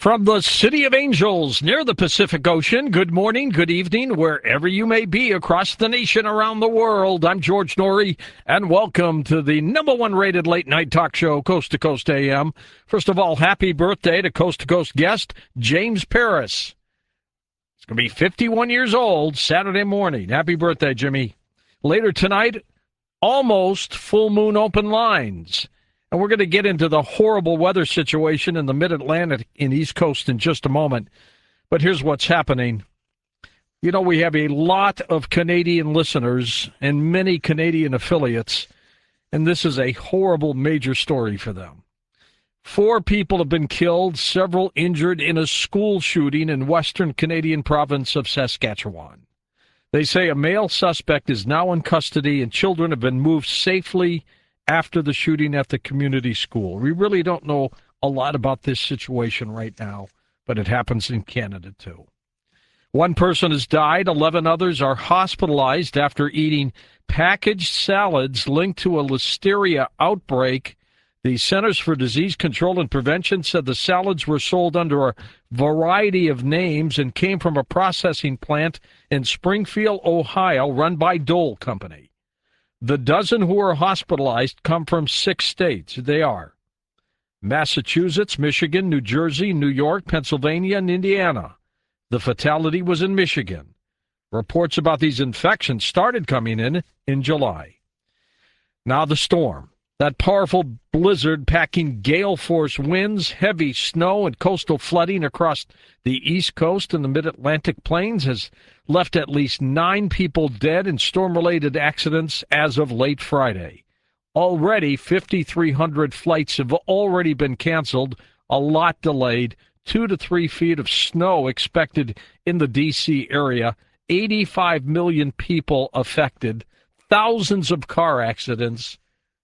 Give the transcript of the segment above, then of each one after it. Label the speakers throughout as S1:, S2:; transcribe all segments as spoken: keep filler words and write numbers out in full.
S1: From the City of Angels near the Pacific Ocean, good morning, good evening, wherever you may be across the nation, around the world. I'm George Noory, and welcome to the number one rated late night talk show, Coast to Coast A M. First of all, happy birthday to Coast to Coast guest James Paris. He's going to be fifty-one years old Saturday morning. Happy birthday, Jimmy. Later tonight, almost full moon open lines. And we're going to get into the horrible weather situation in the mid-Atlantic and East Coast in just a moment. But here's what's happening. You know, we have a lot of Canadian listeners and many Canadian affiliates, and this is a horrible major story for them. Four people have been killed, several injured in a school shooting in western Canadian province of Saskatchewan. They say a male suspect is now in custody and children have been moved safely after the shooting at the community school. We really don't know a lot about this situation right now, but it happens in Canada too. One person has died. eleven others are hospitalized after eating packaged salads linked to a listeria outbreak. The Centers for Disease Control and Prevention said the salads were sold under a variety of names and came from a processing plant in Springfield, Ohio, run by Dole Company. The dozen who are hospitalized come from six states. They are Massachusetts, Michigan, New Jersey, New York, Pennsylvania, and Indiana. The fatality was in Michigan. Reports about these infections started coming in in July. Now the storm. That powerful blizzard packing gale-force winds, heavy snow, and coastal flooding across the East Coast and the Mid-Atlantic plains has left at least nine people dead in storm-related accidents as of late Friday. Already, fifty-three hundred flights have already been canceled, a lot delayed, two to three feet of snow expected in the D C area, eighty-five million people affected, thousands of car accidents,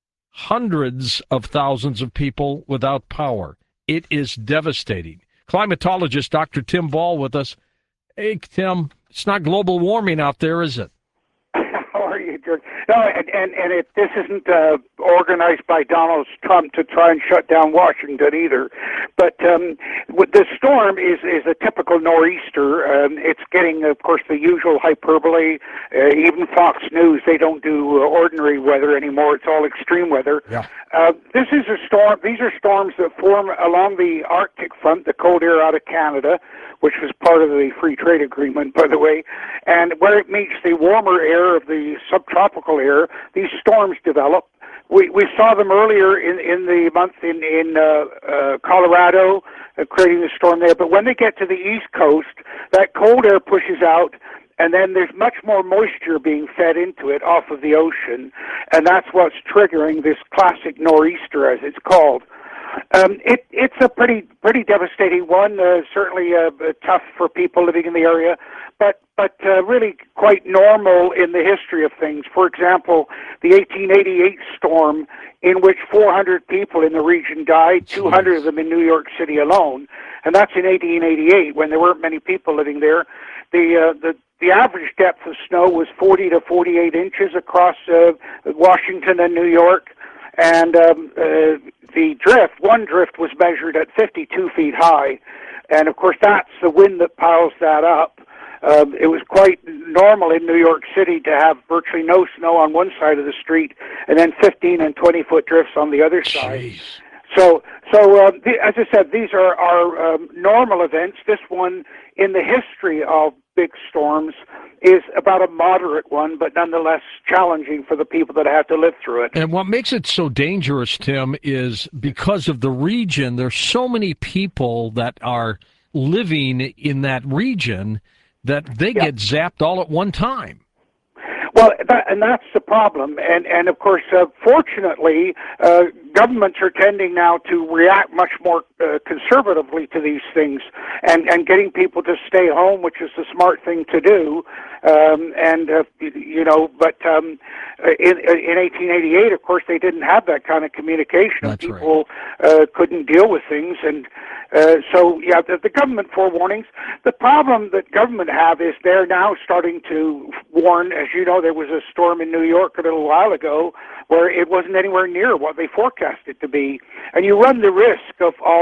S1: hundreds of thousands of people without power. It is devastating. Climatologist Doctor Tim Ball with us. Hey, Tim, it's not global warming out there, is it?
S2: How are you, George? No, and, and, and it, this isn't uh, organized by Donald Trump to try and shut down Washington either. But um, with the storm is, is a typical nor'easter. Um, it's getting, of course, the usual hyperbole. Uh, even Fox News, they don't do uh, ordinary weather anymore. It's all extreme weather.
S1: Yeah.
S2: Uh, this is a storm. These are storms that form along the Arctic front, the cold air out of Canada, which was part of the free trade agreement, by the way. And where it meets the warmer air of the subtropical air, these storms develop. We we saw them earlier in, in the month in, in uh, uh, Colorado, uh, creating the storm there. But when they get to the East Coast, that cold air pushes out, and then there's much more moisture being fed into it off of the ocean, and that's what's triggering this classic nor'easter, as it's called. Um, it, it's a pretty pretty devastating one, uh, certainly uh, tough for people living in the area, but but uh, really quite normal in the history of things. For example, the eighteen eighty-eight storm, in which four hundred people in the region died, two hundred of them in New York City alone, and that's in eighteen eighty-eight when there weren't many people living there. The uh, the The average depth of snow was forty to forty-eight inches across uh, Washington and New York, and um, uh, the drift, one drift was measured at fifty-two feet high, and of course that's the wind that piles that up. Um, it was quite normal in New York City to have virtually no snow on one side of the street, and then fifteen and twenty foot drifts on the other side.
S1: Jeez.
S2: So, so uh, the, as I said, these are, are um, normal events. This one, in the history of big storms, is about a moderate one, but nonetheless challenging for the people that have to live through it.
S1: And what makes it so dangerous, Tim, is because of the region, there's so many people that are living in that region that they
S2: Yeah.
S1: get zapped all at one time.
S2: Well, that, and that's the problem. And, and of course, uh, fortunately, uh, governments are tending now to react much more uh, conservatively to these things and, and getting people to stay home, which is the smart thing to do. Um, and, uh, you know, but um, in, in eighteen eighty-eight, of course, they didn't have that kind of communication.
S1: That's
S2: people right. uh, couldn't deal with things. And uh, so, yeah, the, the government forewarnings. The problem that government have is they're now starting to warn. As you know, there was a storm in New York a little while ago where it wasn't anywhere near what they forecast it to be. And you run the risk of, of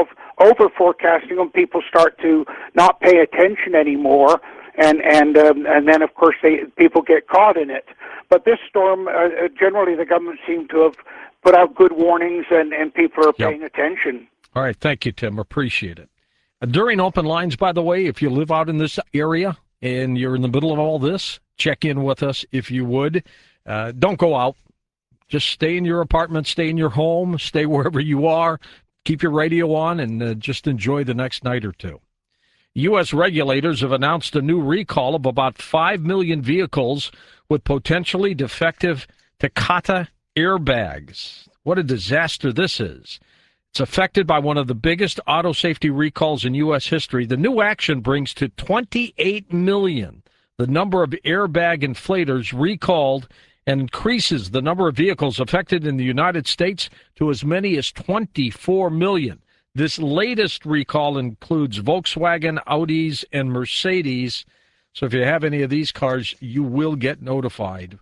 S2: of over forecasting them, people start to not pay attention anymore, and and um, and then of course they people get caught in it. But this storm, uh, generally, the government seemed to have put out good warnings, and and people are
S1: Yep.
S2: paying attention.
S1: All right, thank you, Tim. Appreciate it. Uh, during open lines, by the way, if you live out in this area and you're in the middle of all this, check in with us if you would. Uh, don't go out. Just stay in your apartment, stay in your home, stay wherever you are. Keep your radio on and uh, just enjoy the next night or two. U S regulators have announced a new recall of about five million vehicles with potentially defective Takata airbags. What a disaster this is. It's affected by one of the biggest auto safety recalls in U S history. The new action brings to twenty-eight million the number of airbag inflators recalled and increases the number of vehicles affected in the United States to as many as twenty-four million. This latest recall includes Volkswagen, Audis, and Mercedes. So if you have any of these cars, you will get notified.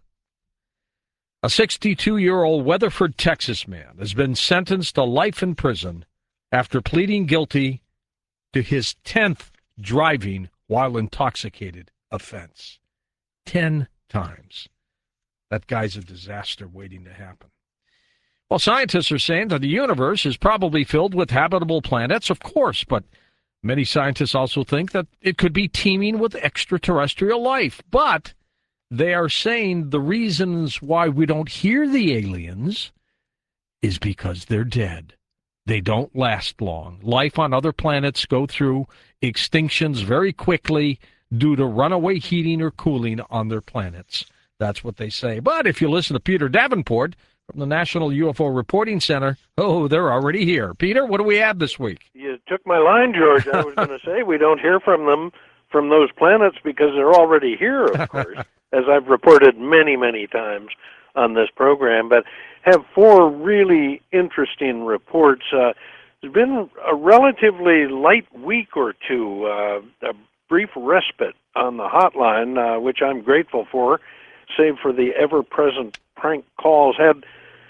S1: A sixty-two-year-old Weatherford, Texas man has been sentenced to life in prison after pleading guilty to his tenth driving while intoxicated offense. Ten times. That guy's a disaster waiting to happen. Well, scientists are saying that the universe is probably filled with habitable planets, of course, but many scientists also think that it could be teeming with extraterrestrial life. But they are saying the reasons why we don't hear the aliens is because they're dead. They don't last long. Life on other planets go through extinctions very quickly due to runaway heating or cooling on their planets. That's what they say. But if you listen to Peter Davenport from the National U F O Reporting Center, oh, they're already here. Peter, what do we have this week?
S3: You took my line, George. I was going to say we don't hear from them, from those planets, because they're already here, of course, as I've reported many, many times on this program. But have four really interesting reports. Uh, there's been a relatively light week or two, uh, a brief respite on the hotline, uh, which I'm grateful for, save for the ever-present prank calls. Had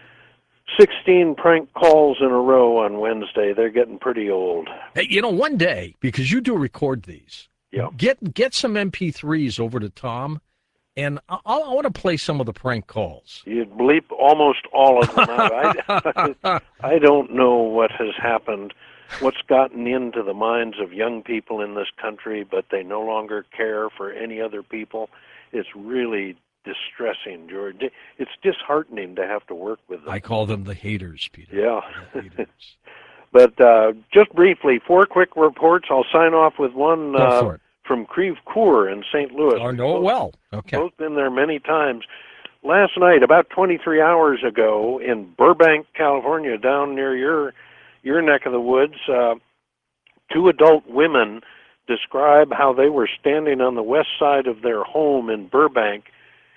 S3: sixteen prank calls in a row on Wednesday. They're getting pretty old.
S1: Hey, you know, one day, because you do record these,
S3: yeah.
S1: get get some M P threes over to Tom, and I, I want to play some of the prank calls.
S3: You'd bleep almost all of them out. I, I don't know what has happened, what's gotten into the minds of young people in this country, but they no longer care for any other people. It's really distressing, George. It's disheartening to have to work with them.
S1: I call them the haters, Peter.
S3: Yeah.
S1: The haters.
S3: But uh, just briefly, four quick reports. I'll sign off with one
S1: Go
S3: uh,
S1: for it.
S3: from Creve Coeur in Saint Louis.
S1: I know it well. Okay.
S3: Both been there many times. Last night, about twenty-three hours ago, in Burbank, California, down near your your neck of the woods, uh, two adult women describe how they were standing on the west side of their home in Burbank,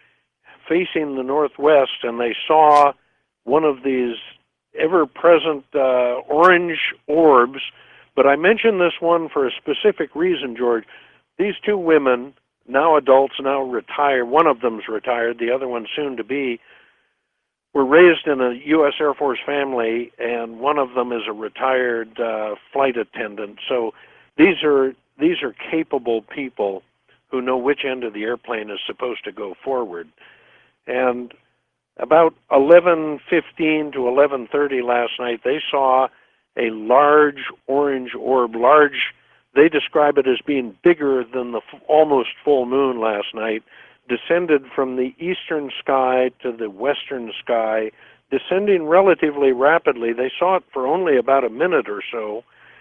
S3: facing the northwest, and they saw one of these ever-present uh, orange orbs. But I mention this one for a specific reason, George. These two women, now adults, now retired, one of them's retired, the other one soon to be, were raised in a U S Air Force family, and one of them is a retired uh, flight attendant. So these are these are capable people who know which end of the airplane is supposed to go forward. And about eleven fifteen to eleven thirty last night, they saw a large orange orb, large, they describe it as being bigger than the f- almost full moon last night, descended from the eastern sky to the western sky, descending relatively rapidly. They saw it for only about a minute or so,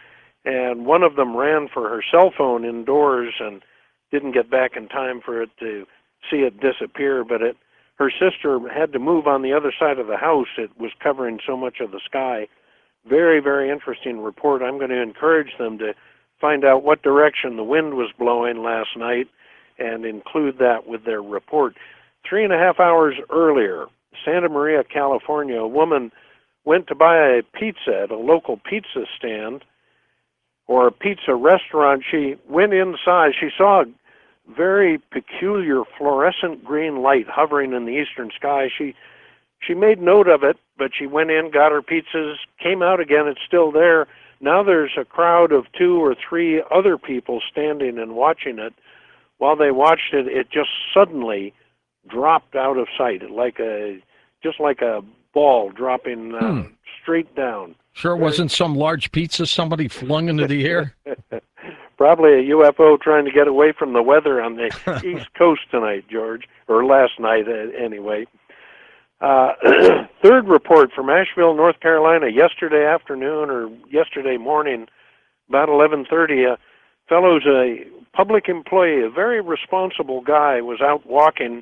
S3: and one of them ran for her cell phone indoors and didn't get back in time for it to see it disappear, but it her sister had to move on the other side of the house. It was covering so much of the sky. Very, very interesting report. I'm going to encourage them to find out what direction the wind was blowing last night and include that with their report. Three and a half hours earlier, Santa Maria, California, a woman went to buy a pizza at a local pizza stand or a pizza restaurant. She went inside. She saw a very peculiar fluorescent green light hovering in the eastern sky. She she made note of it, but she went in, got her pizzas, came out again, it's still there. Now there's a crowd of two or three other people standing and watching it. While they watched it, it just suddenly dropped out of sight, like a just like a ball dropping uh, hmm. straight down.
S1: Sure Very... wasn't some large pizza somebody flung into the air?
S3: Probably a U F O trying to get away from the weather on the East Coast tonight, George, or last night anyway. Uh, third report from Asheville, North Carolina, yesterday afternoon or yesterday morning, about eleven thirty, a fellow's a public employee, a very responsible guy, was out walking,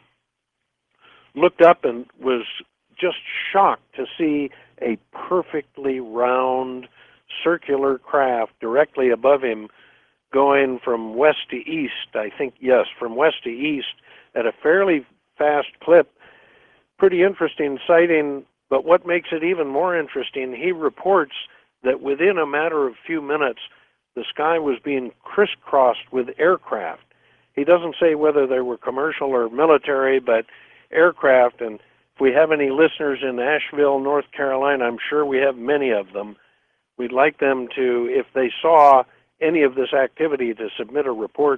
S3: looked up and was just shocked to see a perfectly round circular craft directly above him going from west to east, I think, yes, from west to east at a fairly fast clip. Pretty interesting sighting, but what makes it even more interesting, he reports that within a matter of few minutes, the sky was being crisscrossed with aircraft. He doesn't say whether they were commercial or military, but aircraft, and if we have any listeners in Asheville, North Carolina, I'm sure we have many of them. We'd like them to, if they saw any of this activity, to submit a report.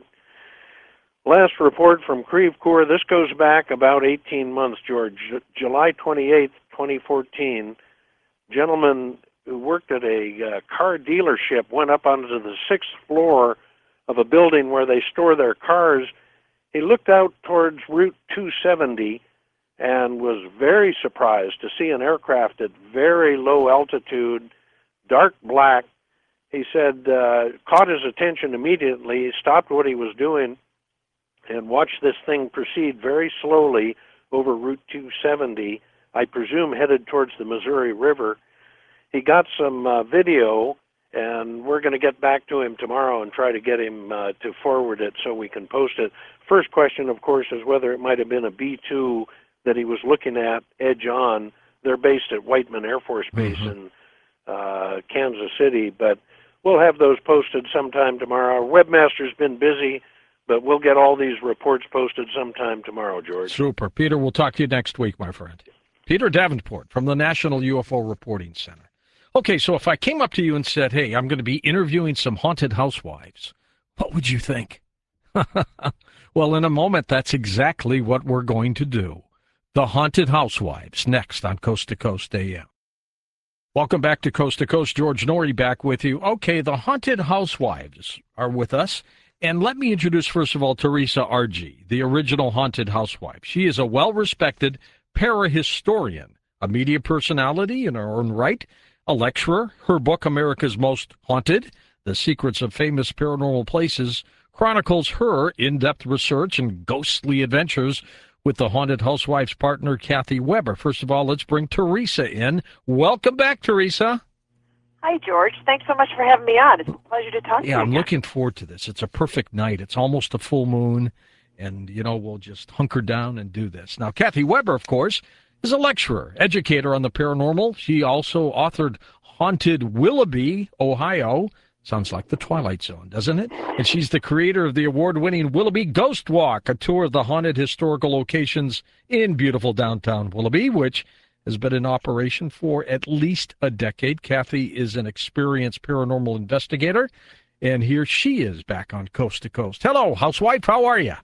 S3: Last report from Creve Coeur, this goes back about eighteen months, George. July twenty-eighth, twenty fourteen, gentleman who worked at a uh, car dealership went up onto the sixth floor of a building where they store their cars. He looked out towards Route two seventy and was very surprised to see an aircraft at very low altitude, dark black. He said, uh, caught his attention immediately, he stopped what he was doing, and watched this thing proceed very slowly over Route two seventy, I presume headed towards the Missouri River. He got some uh, video, and we're going to get back to him tomorrow and try to get him uh, to forward it so we can post it. First question, of course, is whether it might have been a B two that he was looking at edge on. They're based at Whiteman Air Force Base mm-hmm. in uh, Kansas City, but we'll have those posted sometime tomorrow. Our webmaster's been busy, but we'll get all these reports posted sometime tomorrow, George.
S1: Super. Peter, we'll talk to you next week, my friend. Peter Davenport from the National U F O Reporting Center. Okay, so if I came up to you and said, hey, I'm going to be interviewing some haunted housewives, what would you think? Well, in a moment, that's exactly what we're going to do. The Haunted Housewives, next on Coast to Coast A M. Welcome back to Coast to Coast. George Noory back with you. Okay, the Haunted Housewives are with us. And let me introduce, first of all, Teresa Argy, the original Haunted Housewife. She is a well-respected parahistorian, a media personality in her own right, a lecturer. Her book, America's Most Haunted, The Secrets of Famous Paranormal Places, chronicles her in-depth research and ghostly adventures with the Haunted Housewives partner, Kathy Weber. First of all, let's bring Teresa in. Welcome back, Teresa.
S4: Hi, George. Thanks so much for having me on. It's a pleasure to talk to you.
S1: Yeah, I'm looking forward to this. It's a perfect night. It's almost a full moon, and, you know, we'll just hunker down and do this. Now, Kathy Weber, of course, is a lecturer, educator on the paranormal. She also authored Haunted Willoughby, Ohio. Sounds like the Twilight Zone, doesn't it? And she's the creator of the award-winning Willoughby Ghost Walk, a tour of the haunted historical locations in beautiful downtown Willoughby, which has been in operation for at least a decade. Kathy is an experienced paranormal investigator, and here she is back on Coast to Coast. Hello, housewife. How are you?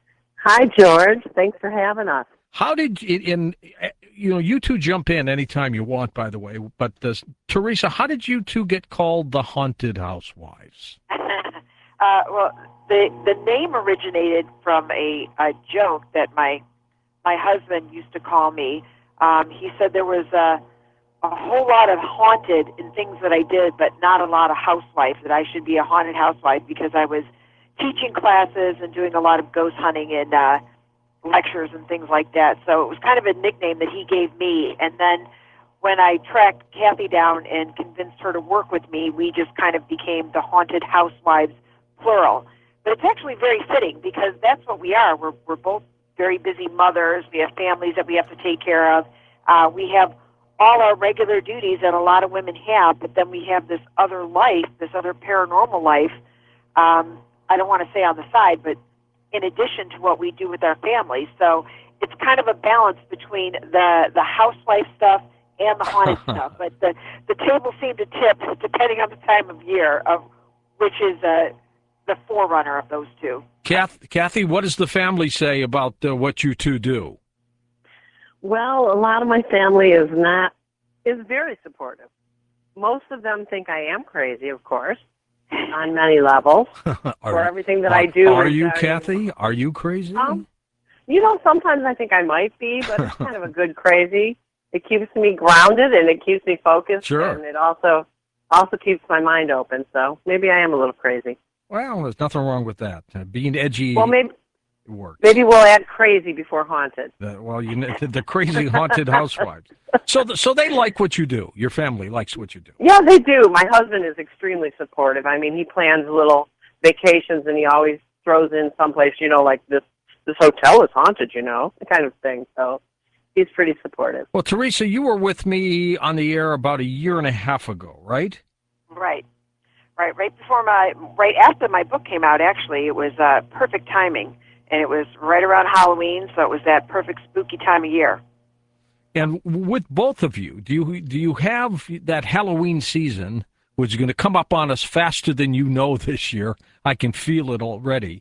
S5: Hi, George. Thanks for having us.
S1: How did you, in, you know, you two jump in anytime you want, by the way, but this, Teresa, how did you two get called the Haunted Housewives?
S4: uh, well, the the name originated from a, a joke that my my husband used to call me. Um, he said there was a, a whole lot of haunted in things that I did, but not a lot of housewife, that I should be a haunted housewife because I was teaching classes and doing a lot of ghost hunting and uh, lectures and things like that. So it was kind of a nickname that he gave me. And then when I tracked Kathy down and convinced her to work with me, we just kind of became the Haunted Housewives, plural. But it's actually very fitting because that's what we are. We're, we're both very busy mothers. We have families that we have to take care of. Uh, we have all our regular duties that a lot of women have, but then we have this other life, this other paranormal life. Um, I don't want to say on the side, but in addition to what we do with our families. So it's kind of a balance between the, the housewife stuff and the haunted stuff. But the the tables seem to tip depending on the time of year of which is uh, the forerunner of those two.
S1: Kath, Kathy, what does the family say about uh, what you two do?
S5: Well, a lot of my family is not, is very supportive. Most of them think I am crazy, of course, on many levels,
S1: are,
S5: for everything that
S1: are,
S5: I do.
S1: Are you,
S5: uh,
S1: Kathy? Are you crazy?
S5: Um, you know, sometimes I think I might be, but it's kind of a good crazy. It keeps me grounded and it keeps me focused.
S1: Sure.
S5: And it also also keeps my mind open. So maybe I am a little crazy.
S1: Well, there's nothing wrong with that. Uh, being edgy
S5: Well, maybe
S1: works.
S5: maybe we'll add crazy before haunted.
S1: Uh, well, you know, the crazy haunted housewives. So, the, so they like what you do. Your family likes what you do.
S5: Yeah, they do. My husband is extremely supportive. I mean, he plans little vacations, and he always throws in someplace, you know, like this this hotel is haunted, you know, the kind of thing. So he's pretty supportive.
S1: Well, Teresa, you were with me on the air about a year and a half ago, right?
S4: Right, right, right before my, right after my book came out. Actually, it was uh, perfect timing, and it was right around Halloween, so it was that perfect spooky time of year.
S1: And with both of you, do you do you have that Halloween season, which is going to come up on us faster than you know this year? I can feel it already.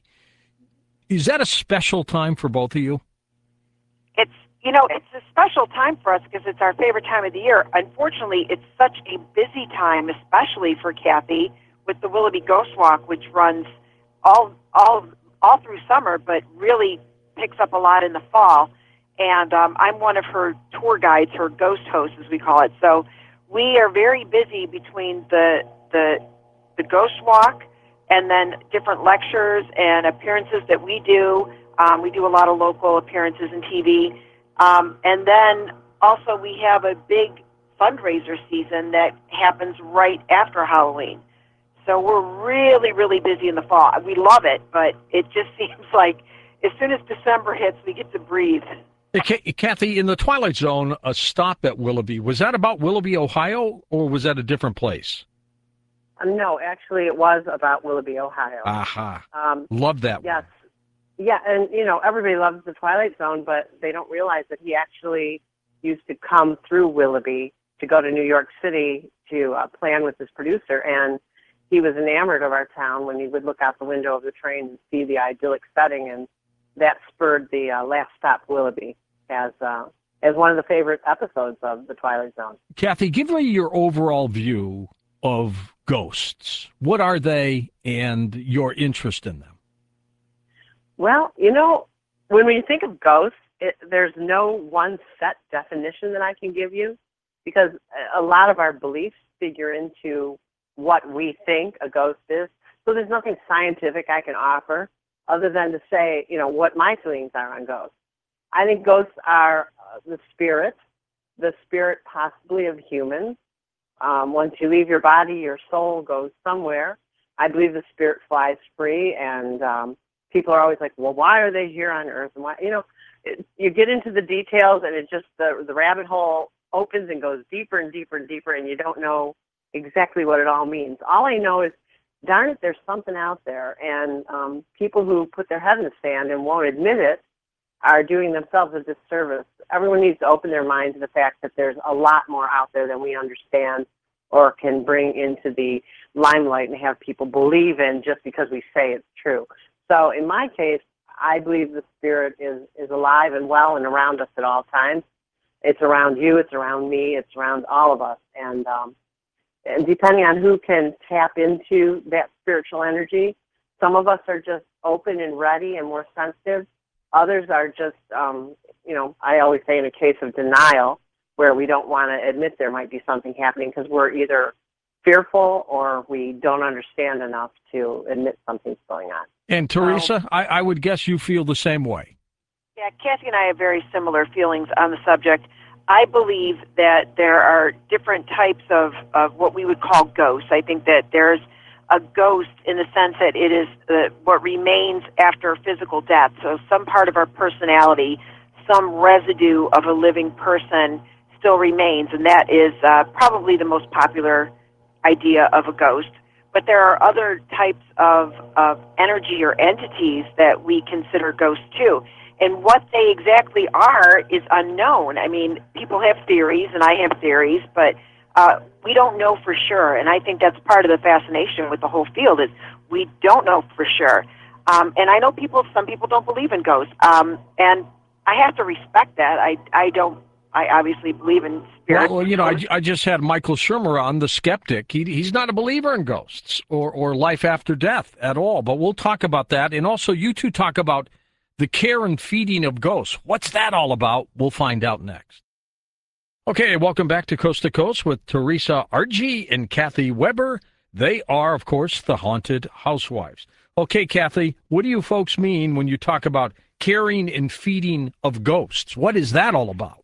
S1: Is that a special time for both of you?
S4: It's, you know, it's a special time for us because it's our favorite time of the year. Unfortunately, it's such a busy time, especially for Kathy, with the Willoughby Ghost Walk, which runs all all all through summer, but really picks up a lot in the fall. And um, I'm one of her tour guides, her ghost hosts, as we call it. So we are very busy between the the the ghost walk and then different lectures and appearances that we do. Um, we do a lot of local appearances in T V. Um, and then also we have a big fundraiser season that happens right after Halloween. So we're really, really busy in the fall. We love it, but it just seems like as soon as December hits, we get to breathe.
S1: Hey, Kathy, in the Twilight Zone, a stop at Willoughby, was that about Willoughby, Ohio, or was that a different place?
S5: Um, no, actually, it was about Willoughby, Ohio.
S1: Aha.
S5: Um,
S1: Love that
S5: yes.
S1: one.
S5: Yeah, and, you know, everybody loves the Twilight Zone, but they don't realize that he actually used to come through Willoughby to go to New York City to uh, plan with his producer, and he was enamored of our town when he would look out the window of the train and see the idyllic setting, and that spurred the uh, Last Stop Willoughby as uh, as one of the favorite episodes of the Twilight Zone.
S1: Kathy, give me your overall view of ghosts. What are they and your interest in them?
S5: Well, you know, when we think of ghosts, it, there's no one set definition that I can give you because a lot of our beliefs figure into what we think a ghost is. So there's nothing scientific I can offer other than to say, you know, what my feelings are on ghosts. I think ghosts are uh, the spirit, the spirit possibly of humans. Um, once you leave your body, your soul goes somewhere. I believe the spirit flies free, and um, people are always like, well, why are they here on Earth? And why, you know, it, you get into the details, and it just, the, the rabbit hole opens and goes deeper and deeper and deeper, and you don't know exactly what it all means. All I know is, darn it, there's something out there, and um, people who put their head in the sand and won't admit it are doing themselves a disservice. Everyone needs to open their mind to the fact that there's a lot more out there than we understand or can bring into the limelight and have people believe in just because we say it's true. So in my case, I believe the spirit is, is alive and well and around us at all times. It's around you, it's around me, it's around all of us. And um, And depending on who can tap into that spiritual energy, some of us are just open and ready and more sensitive. Others are just, um, you know, I always say in a case of denial, where we don't want to admit there might be something happening because we're either fearful or we don't understand enough to admit something's going on.
S1: And Teresa,
S5: So,
S1: I, I would guess you feel the same way.
S4: Yeah, Kathy and I have very similar feelings on the subject. I believe that there are different types of, of what we would call ghosts. I think that there's a ghost in the sense that it is uh, what remains after physical death. So some part of our personality, some residue of a living person still remains, and that is uh, probably the most popular idea of a ghost. But there are other types of, of energy or entities that we consider ghosts too. and what they exactly are is unknown. I mean, people have theories, and I have theories, but uh, we don't know for sure. And I think that's part of the fascination with the whole field is we don't know for sure. Um, and I know people, some people don't believe in ghosts, um, and I have to respect that. I, I don't. I obviously believe in spirits.
S1: Well, you know, I, I just had Michael Shermer on, the skeptic. He, he's not a believer in ghosts or, or life after death at all, but we'll talk about that. And also, you two talk about the care and feeding of ghosts. What's that all about? We'll find out next. Okay, welcome back to Coast to Coast with Teresa Argy and Kathy Weber. They are, of course, the Haunted Housewives. Okay, Kathy, what do you folks mean when you talk about caring and feeding of ghosts? What is that all about?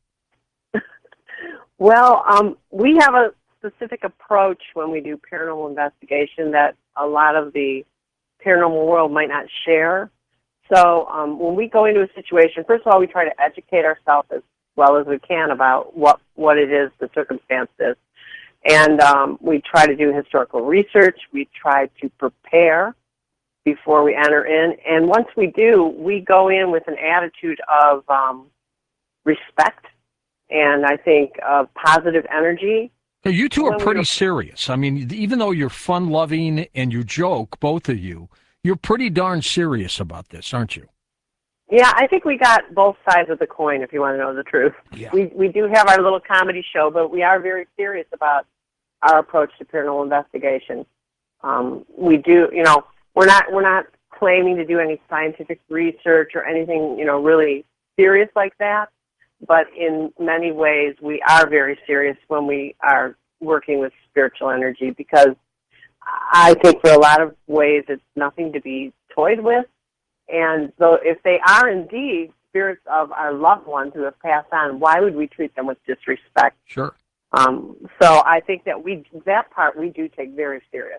S5: Well, um, we have a specific approach when we do paranormal investigation that a lot of the paranormal world might not share. So um, when we go into a situation, first of all, we try to educate ourselves as well as we can about what, what it is, the circumstance is. And um, we try to do historical research. We try to prepare before we enter in. And once we do, we go in with an attitude of um, respect. And I think uh, positive energy.
S1: Now, you two are pretty serious. I mean, even though you're fun-loving and you joke, both of you, you're pretty darn serious about this, aren't you?
S5: Yeah, I think we got both sides of the coin, if you want to know the truth.
S1: Yeah.
S5: We we do have our little comedy show, but we are very serious about our approach to paranormal investigation. Um, we do, you know, we're not we're not claiming to do any scientific research or anything, you know, really serious like that. But in many ways, we are very serious when we are working with spiritual energy because I think for a lot of ways it's nothing to be toyed with. And so if they are indeed spirits of our loved ones who have passed on, why would we treat them with disrespect?
S1: Sure.
S5: Um, so I think that we that part we do take very serious.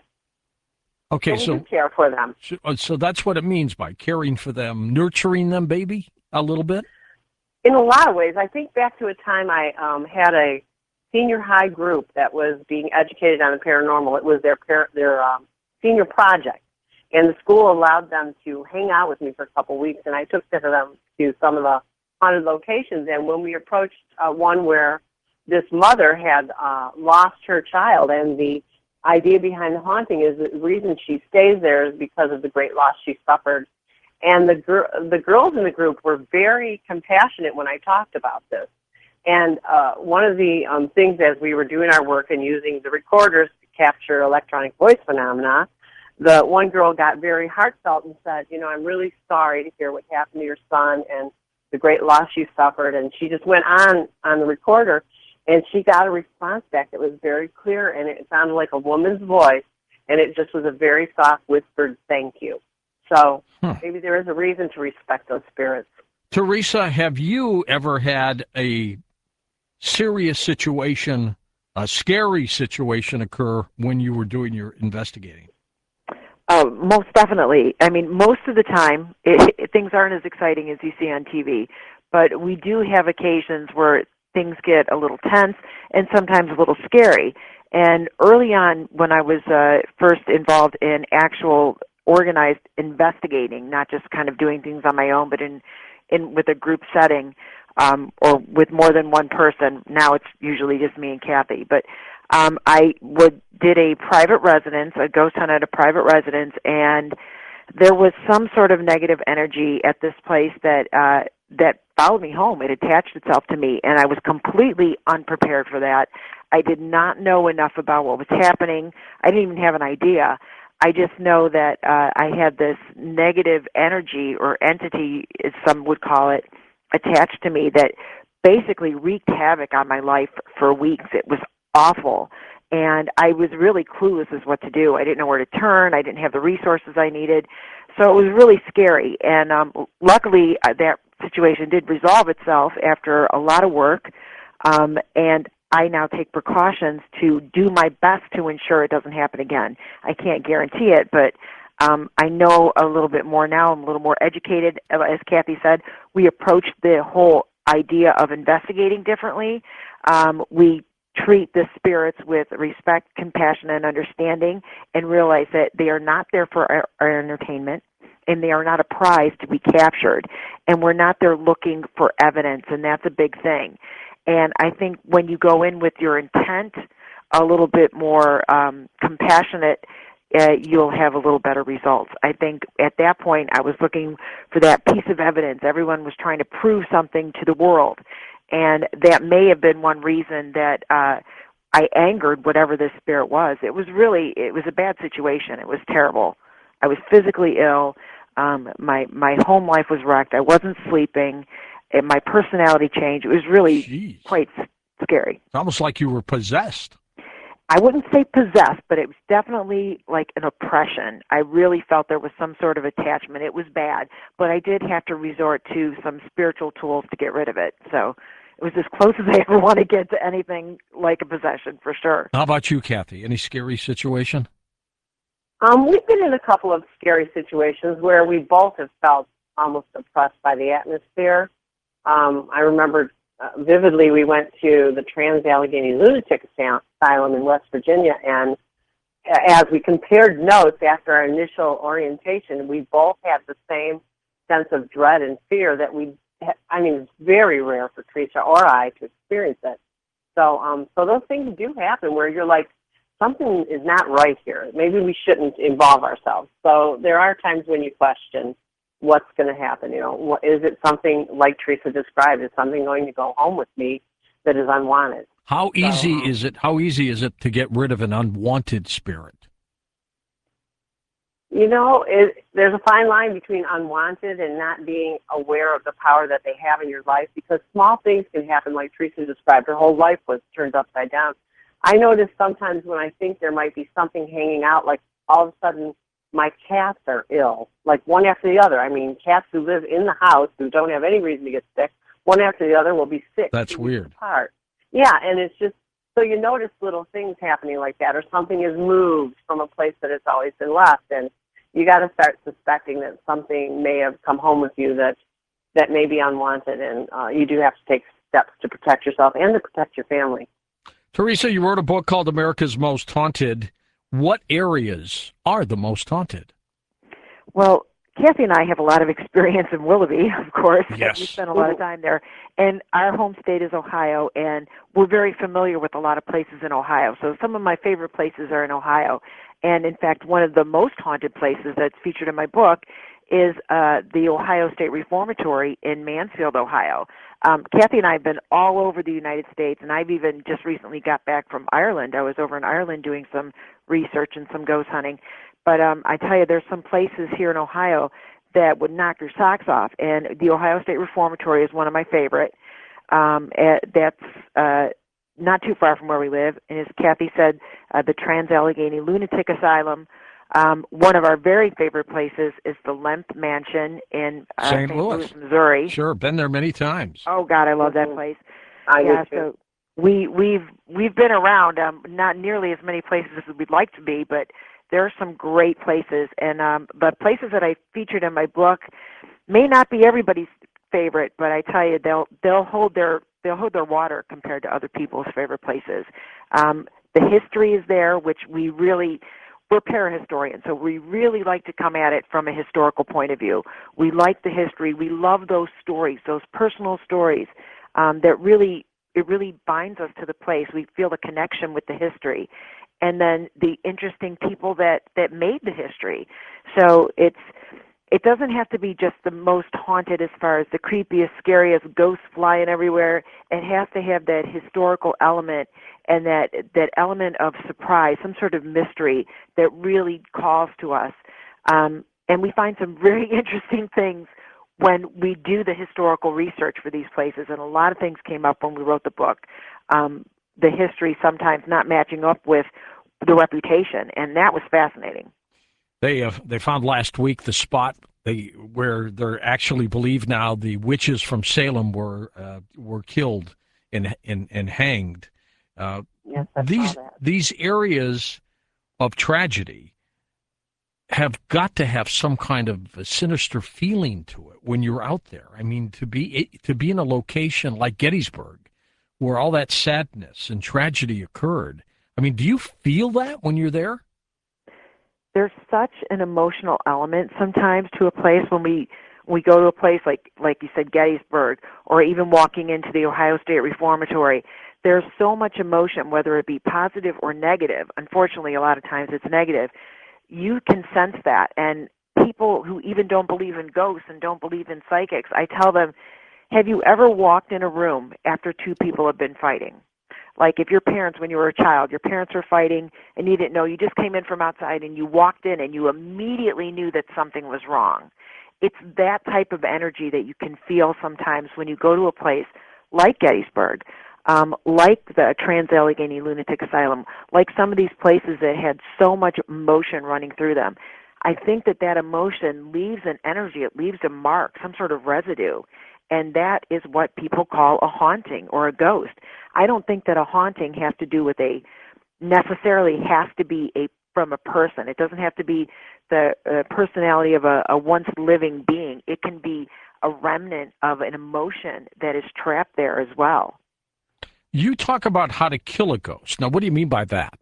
S1: Okay,
S5: so
S1: so
S5: we do care for them.
S1: So, so that's what it means by caring for them, nurturing them, baby, a little bit?
S5: In a lot of ways. I think back to a time I um, had a senior high group that was being educated on the paranormal. It was their par- their um, senior project, and the school allowed them to hang out with me for a couple of weeks, and I took them to some of the haunted locations. And when we approached uh, one where this mother had uh, lost her child, and the idea behind the haunting is the reason she stays there is because of the great loss she suffered. And the gr- the girls in the group were very compassionate when I talked about this. And uh, one of the um, things as we were doing our work and using the recorders to capture electronic voice phenomena, the one girl got very heartfelt and said, you know, I'm really sorry to hear what happened to your son and the great loss you suffered. And she just went on on the recorder, and she got a response back that was very clear, and it sounded like a woman's voice, and it just was a very soft whispered thank you. So huh. maybe there is a reason to respect those spirits.
S1: Teresa, have you ever had a serious situation, a scary situation occur when you were doing your investigating?
S4: Uh, most definitely. I mean, most of the time, it, it, things aren't as exciting as you see on T V, but we do have occasions where things get a little tense and sometimes a little scary. And early on, when I was uh, first involved in actual organized investigating, not just kind of doing things on my own, but in, in with a group setting um, or with more than one person. Now it's usually just me and Kathy. But um, I would did a private residence, a ghost hunt at a private residence, and there was some sort of negative energy at this place that uh, that followed me home. It attached itself to me, and I was completely unprepared for that. I did not know enough about what was happening. I didn't even have an idea. I just know that uh, I had this negative energy or entity, as some would call it, attached to me that basically wreaked havoc on my life for weeks. It was awful, and I was really clueless as what to do. I didn't know where to turn. I didn't have the resources I needed, so it was really scary. And um, luckily, uh, that situation did resolve itself after a lot of work, um, and I now take precautions to do my best to ensure it doesn't happen again. I can't guarantee it, but um, I know a little bit more now. I'm a little more educated. As Kathy said, we approach the whole idea of investigating differently. Um, we treat the spirits with respect, compassion, and understanding, and realize that they are not there for our, our entertainment. and they are not a prize to be captured. And we're not there looking for evidence, and that's a big thing. And I think when you go in with your intent a little bit more um, compassionate, uh, you'll have a little better results. I think at that point I was looking for that piece of evidence. Everyone was trying to prove something to the world, and that may have been one reason that uh, I angered whatever this spirit was. It was really, it was a bad situation. It was terrible. I was physically ill. Um, my my home life was wrecked. I wasn't sleeping. And my personality changed. It was really
S1: Jeez.
S4: quite scary.
S1: It's almost like you were possessed.
S4: I wouldn't say possessed, but it was definitely like an oppression. I really felt there was some sort of attachment. It was bad, but I did have to resort to some spiritual tools to get rid of it. So it was as close as I ever want to get to anything like a possession, for sure.
S1: How about you, Kathy? Any scary situation?
S5: Um, we've been in a couple of scary situations where we both have felt almost oppressed by the atmosphere. Um, I remember uh, vividly we went to the Trans-Allegheny Lunatic Asylum in West Virginia, and as we compared notes after our initial orientation, we both had the same sense of dread and fear that we, I mean, it's very rare for Teresa or I to experience it. So, um, so those things do happen where you're like, something is not right here. Maybe we shouldn't involve ourselves. So there are times when you question what's going to happen. You know, what, is it something like Teresa described? Is something going to go home with me that is unwanted?
S1: How easy
S5: So, um,
S1: is it? How easy is it to get rid of an unwanted spirit?
S5: You know, it, there's a fine line between unwanted and not being aware of the power that they have in your life, because small things can happen like Teresa described. Her whole life was turned upside down. I notice sometimes when I think there might be something hanging out, like all of a sudden my cats are ill, like one after the other. I mean, cats who live in the house who don't have any reason to get sick, one after the other will be sick.
S1: That's weird.
S5: Apart. Yeah, and it's just, so you notice little things happening like that, or something is moved from a place that it's always been left, and you got to start suspecting that something may have come home with you that that may be unwanted, and uh, you do have to take steps to protect yourself and to protect your family.
S1: Teresa, you wrote a book called America's Most Haunted. What areas are the most haunted?
S4: Well, Kathy and I have a lot of experience in Willoughby, of course.
S1: Yes.
S4: We spent a lot of time there. And our home state is Ohio, and we're very familiar with a lot of places in Ohio. So some of my favorite places are in Ohio. And, in fact, one of the most haunted places that's featured in my book is uh, the Ohio State Reformatory in Mansfield, Ohio. Um, Kathy and I have been all over the United States, and I've even just recently got back from Ireland. I was over in Ireland doing some research and some ghost hunting. But um, I tell you, there's some places here in Ohio that would knock your socks off, and the Ohio State Reformatory is one of my favorite. Um, uh, that's uh, not too far from where we live, and as Kathy said, uh, the Trans-Allegheny Lunatic Asylum. Um, one of our very favorite places is the Lemp Mansion in uh,
S1: Saint Louis.
S4: Missouri.
S1: Sure, been there many times.
S4: Oh God, I love that place.
S5: I
S4: yeah,
S5: do too.
S4: so we we've we've been around, um, not nearly as many places as we'd like to be, but there are some great places, and um, but places that I featured in my book may not be everybody's favorite, but I tell you, they'll they'll hold their they'll hold their water compared to other people's favorite places. Um, the history is there, which we really. We're parahistorians, so we really like to come at it from a historical point of view. We like the history. We love those stories, those personal stories um, that really, it really binds us to the place. We feel the connection with the history. And then the interesting people that, that made the history. So it's it doesn't have to be just the most haunted as far as the creepiest, scariest, ghosts flying everywhere. It has to have that historical element and that that element of surprise, some sort of mystery that really calls to us. Um, and we find some very interesting things when we do the historical research for these places. And a lot of things came up when we wrote the book. Um, the history sometimes not matching up with the reputation, and that was fascinating.
S1: They uh, they found last week the spot they where they're actually believed now the witches from Salem were uh, were killed and and, and hanged. Uh,
S5: Yes, I
S1: these
S5: saw that.
S1: these areas of tragedy have got to have some kind of a sinister feeling to it when you're out there. I mean, to be to be in a location like Gettysburg, where all that sadness and tragedy occurred. I mean, do you feel that when you're there?
S4: there's such an emotional element sometimes to a place when we we go to a place like like you said, Gettysburg, or even walking into the Ohio State Reformatory. There's so much emotion, whether it be positive or negative. Unfortunately, a lot of times it's negative. You can sense that, and people who even don't believe in ghosts and don't believe in psychics, I tell them, have you ever walked in a room after two people have been fighting? Like if your parents, when you were a child, your parents were fighting and you didn't know, you just came in from outside and you walked in and you immediately knew that something was wrong. It's that type of energy that you can feel sometimes when you go to a place like Gettysburg, um, like the Trans-Allegheny Lunatic Asylum, like some of these places that had so much emotion running through them. I think that that emotion leaves an energy, it leaves a mark, some sort of residue, and that is what people call a haunting or a ghost. I don't think that a haunting has to do with a, necessarily has to be a from a person. It doesn't have to be the uh, personality of a, a once living being. It can be a remnant of an emotion that is trapped there as well.
S1: You talk about how to kill a ghost. Now, what do you mean by that?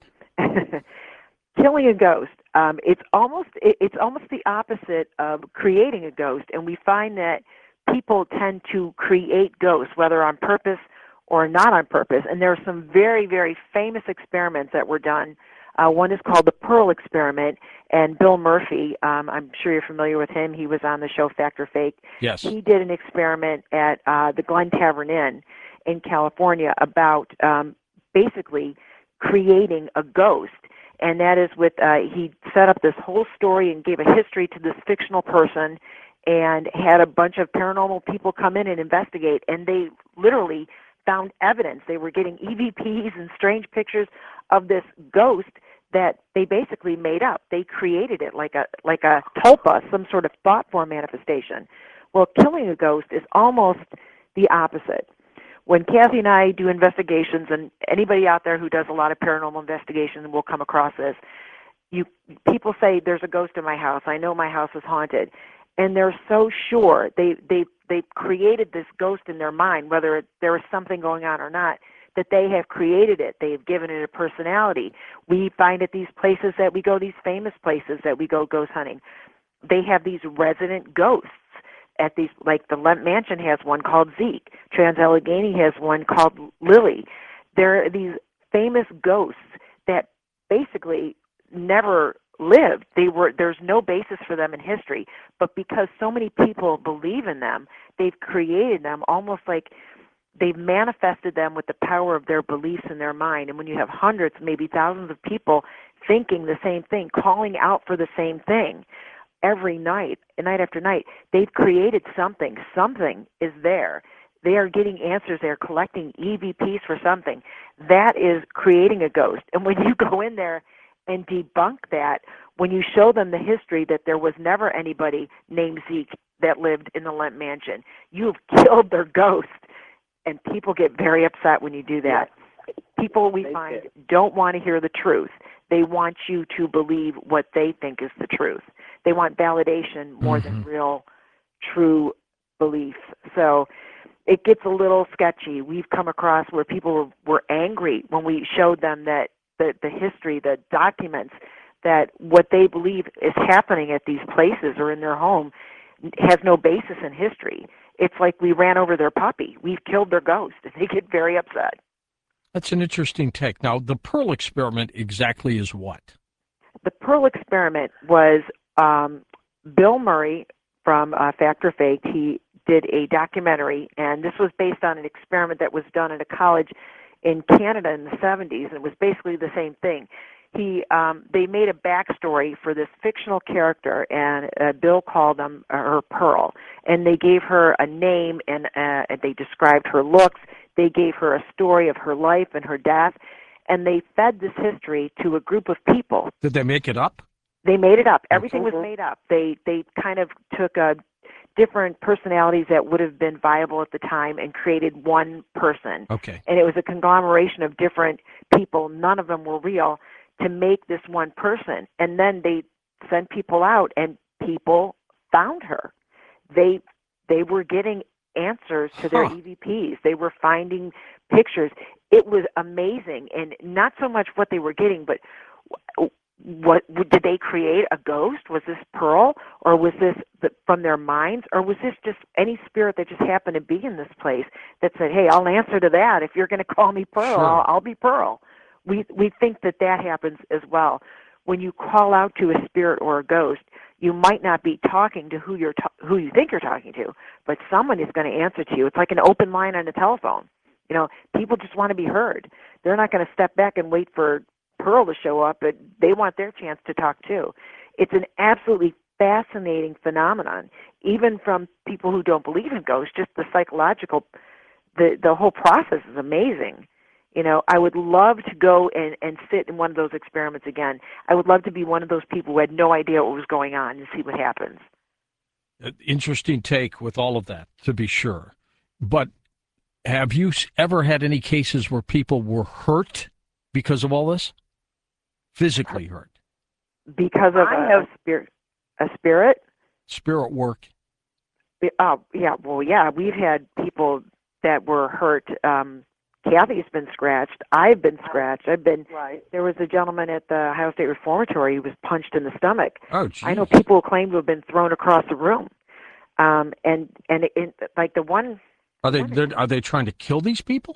S4: Killing a ghost, um, it's almost it, it's almost the opposite of creating a ghost, and we find that people tend to create ghosts, whether on purpose or not on purpose. And there are some very, very famous experiments that were done. Uh, one is called the Pearl Experiment, and Bill Murphy, um, I'm sure you're familiar with him. He was on the show Fact or Fake.
S1: Yes.
S4: He did an experiment at uh, the Glen Tavern Inn in California about um, basically creating a ghost. And that is with, uh, he set up this whole story and gave a history to this fictional person and had a bunch of paranormal people come in and investigate, and they literally found evidence. They were getting E V Ps and strange pictures of this ghost that they basically made up. They created it like a like a tulpa, some sort of thought form manifestation. Well, killing a ghost is almost the opposite. When Kathy and I do investigations, and anybody out there who does a lot of paranormal investigations will come across this, you people say, there's a ghost in my house. I know my house is haunted. And they're so sure. They, they, they've created this ghost in their mind, whether it, there is something going on or not, that they have created it. They have given it a personality. We find at these places that we go, these famous places that we go ghost hunting, they have these resident ghosts. At these, like the Lemp Mansion has one called Zeke. Trans-Allegheny has one called Lily. There are these famous ghosts that basically never lived. They were there's no basis for them in history, but because so many people believe in them, they've created them almost like they've manifested them with the power of their beliefs in their mind. And when you have hundreds, maybe thousands of people thinking the same thing, calling out for the same thing every night, night after night, they've created something. Something is there. They are getting answers. They're collecting E V Ps for something. That is creating a ghost. And when you go in there and debunk that, when you show them the history that there was never anybody named Zeke that lived in the Lemp Mansion, you've killed their ghost. And people get very upset when you do that. People, we find, don't want to hear the truth. They want you to believe what they think is the truth. They want validation more mm-hmm. than real, true belief. So it gets a little sketchy. We've come across where people were, were angry when we showed them that the, the history, the documents, that what they believe is happening at these places or in their home has no basis in history. It's like we ran over their puppy. We've killed their ghost, and they get very upset.
S1: That's an interesting take. Now, the Pearl Experiment exactly is what?
S4: The Pearl Experiment was um, Bill Murray from uh, Fact or Fake. He did a documentary, and this was based on an experiment that was done at a college in Canada in the seventies, and it was basically the same thing. He, um, they made a backstory for this fictional character, and uh, Bill called them uh, her Pearl, and they gave her a name, and uh, they described her looks. They gave her a story of her life and her death, and they fed this history to a group of people.
S1: Did they make it up?
S4: They made it up. Everything was made up. They they kind of took a different personalities that would have been viable at the time and created one person.
S1: Okay.
S4: And it was a conglomeration of different people. None of them were real, to make this one person. And then they sent people out, and people found her. They they were getting answers to their huh. E V Ps. They were finding pictures. It was amazing, and not so much what they were getting, but
S6: what did they create a ghost? Was this Pearl, or was this the, from their minds, or was this just any spirit that just happened to be in this place that said, "Hey, I'll answer to that. If you're going to call me Pearl,
S1: Sure.
S6: I'll, I'll be Pearl." We we think that that happens as well. When you call out to a spirit or a ghost, you might not be talking to who you're ta- who you think you're talking to, but someone is going to answer to you. It's like an open line on the telephone. You know, people just want to be heard. They're not going to step back and wait for Pearl to show up, but they want their chance to talk too. It's an absolutely fascinating phenomenon, even from people who don't believe in ghosts. Just the psychological, the the whole process is amazing. You know, I would love to go and, and sit in one of those experiments again. I would love to be one of those people who had no idea what was going on and see what happens.
S1: Interesting take with all of that, to be sure. But have you ever had any cases where people were hurt because of all this? Physically hurt?
S6: Because of
S5: I
S6: a,
S5: have-
S6: a spirit? A spirit?
S1: Spirit work?
S6: Oh, yeah. Well, yeah, we've had people that were hurt. Um, Kathy's been scratched. I've been scratched. I've been.
S5: Right.
S6: There was a gentleman at the Ohio State Reformatory who was punched in the stomach.
S1: Oh, geez.
S6: I know people who claim to have been thrown across the room. Um, and and it, like the one,
S1: Are they they're- are they trying to kill these people?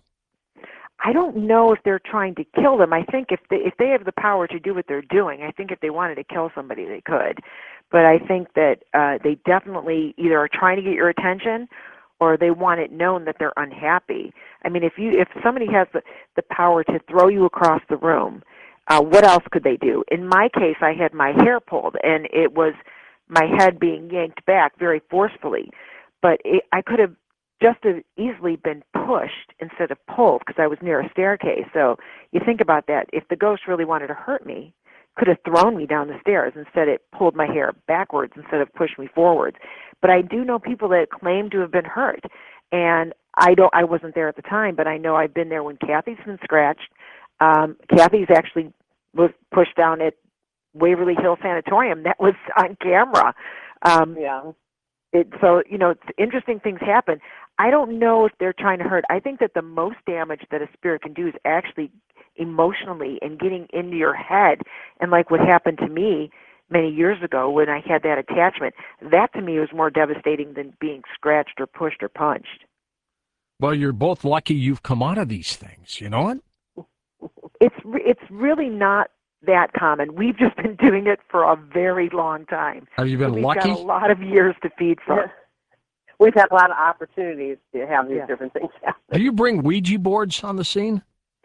S6: I don't know if they're trying to kill them. I think if they, if they have the power to do what they're doing, I think if they wanted to kill somebody, they could. But I think that uh, they definitely either are trying to get your attention, or they want it known that they're unhappy. I mean, if you if somebody has the, the power to throw you across the room, uh, what else could they do? In my case, I had my hair pulled, and it was my head being yanked back very forcefully. But it, I could have just as easily been pushed instead of pulled because I was near a staircase. So you think about that. If the ghost really wanted to hurt me, could have thrown me down the stairs. Instead, it pulled my hair backwards instead of pushed me forwards. But I do know people that claim to have been hurt, and I don't. I wasn't there at the time, but I know I've been there when Kathy's been scratched. Um, Kathy's actually was pushed down at Waverly Hill Sanatorium. That was on camera. Um,
S5: Yeah.
S6: it, so you know, it's, interesting things happen. I don't know if they're trying to hurt. I think that the most damage that a spirit can do is actually emotionally and getting into your head. And like what happened to me many years ago when I had that attachment, that to me was more devastating than being scratched or pushed or punched.
S1: Well, you're both lucky you've come out of these things. You know what?
S6: It's re- it's really not that common. We've just been doing it for a very long time.
S1: Have you
S6: So
S1: been
S6: we've
S1: lucky?
S6: got a lot of years to feed from.
S5: Yeah. We've had a lot of opportunities to have these
S6: Yeah.
S5: different things happen.
S1: Do you bring Ouija boards on the scene?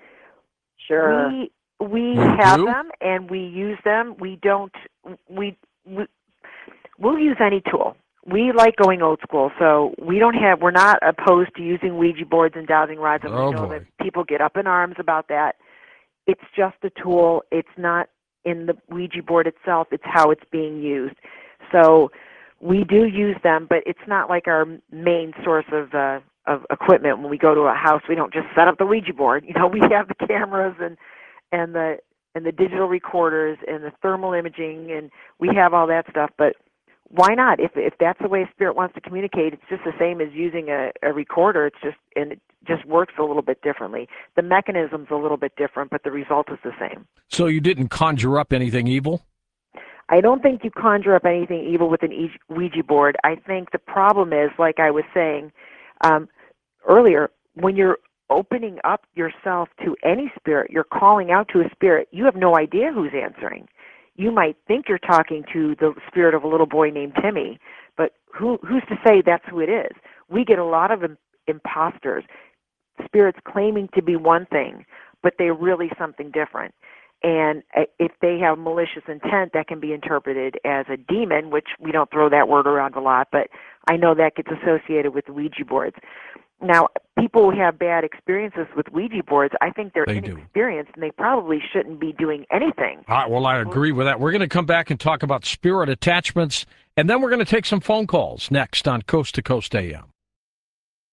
S5: Sure.
S6: We we
S1: You
S6: have
S1: do?
S6: them and we use them. We don't we, we we'll use any tool. We like going old school, so we don't have we're not opposed to using Ouija boards and dowsing rods, and
S1: Oh,
S6: we know
S1: boy.
S6: that people get up in arms about that. It's just a tool. It's not in the Ouija board itself. It's how it's being used. So we do use them, but it's not like our main source of uh, of equipment. When we go to a house, we don't just set up the Ouija board. You know, we have the cameras and and the and the digital recorders and the thermal imaging, and we have all that stuff. But why not? If if that's the way a spirit wants to communicate, it's just the same as using a, a recorder. It's just and it just works a little bit differently. The mechanism's a little bit different, but the result is the same.
S1: So you didn't conjure up anything evil?
S6: I don't think you conjure up anything evil with an E- Ouija board. I think the problem is, like I was saying um, earlier, when you're opening up yourself to any spirit, you're calling out to a spirit, you have no idea who's answering. You might think you're talking to the spirit of a little boy named Timmy, but who, who's to say that's who it is? We get a lot of im- imposters, spirits claiming to be one thing, but they're really something different. And uh, if they have malicious intent, that can be interpreted as a demon, which we don't throw that word around a lot, but I know that gets associated with Ouija boards. Now, people who have bad experiences with Ouija boards, I think they're
S1: They do.
S6: inexperienced, and they probably shouldn't be doing anything.
S1: Ah, well, I agree with that. We're going to come back and talk about spirit attachments, and then we're going to take some phone calls next on Coast to Coast A M.